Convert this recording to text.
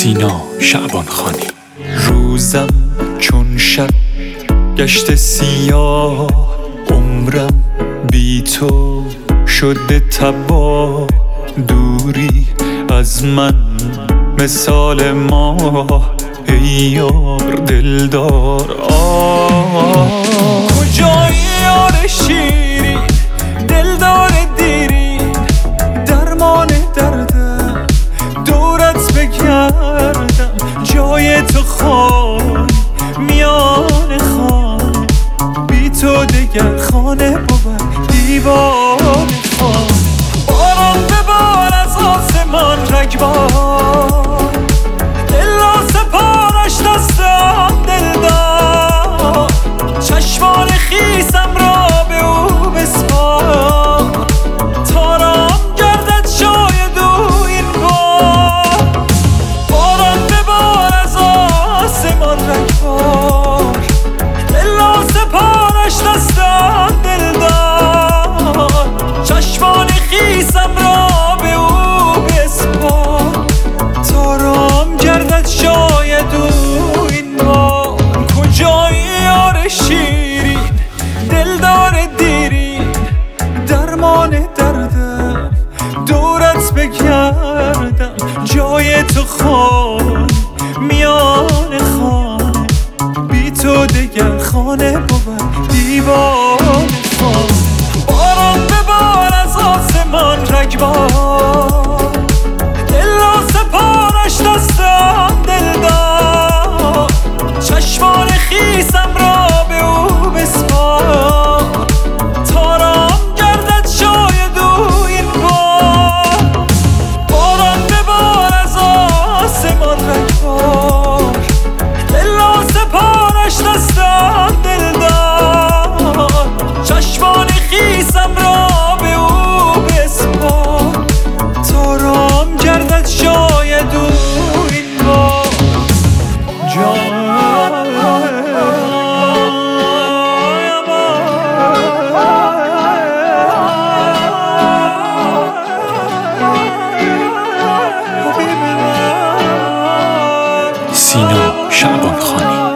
سینا شعبانخانی. روزم چون شب گشت سیاه، عمرم بی تو شده تباه. دوری از من مثال ماه، ای یار دلدار. کجایی یار شیرین، دلدار دیرین، درمان دردم دورت بگردم. جای تو خان میان خانه، بی تو دگر خانه بود دیوان خانه. باران ببار از آسمان رگبار، دلا سپارش دستم دلدار. چشمان خیسم را به او بسپار، تارام گردد شاید او این بار. باران ببار از آسمان رگبار، دلا سپارش دستم دلدار. چشمان خیسم را به او بسپار، تارام گردد شاید او این بار. کجایی یار شیرین، دلدار دیرین، درمان دردم دورت بگردم. جای تو خان میان خانه، بی تو دگر خانه بود دیوان خانه. باران ببار از آسمان رگبار، دلا سپارش دستم دلدار. چشمان خیسم را به او بسپار، تارام گردد شاید او این بار. باران ببار از آسمان رگبار، دلا سپارش دستم دلدار. چشمان خیسم را به او بسپار، تارام گردد شاید او این بار. سینا شعبانخانی.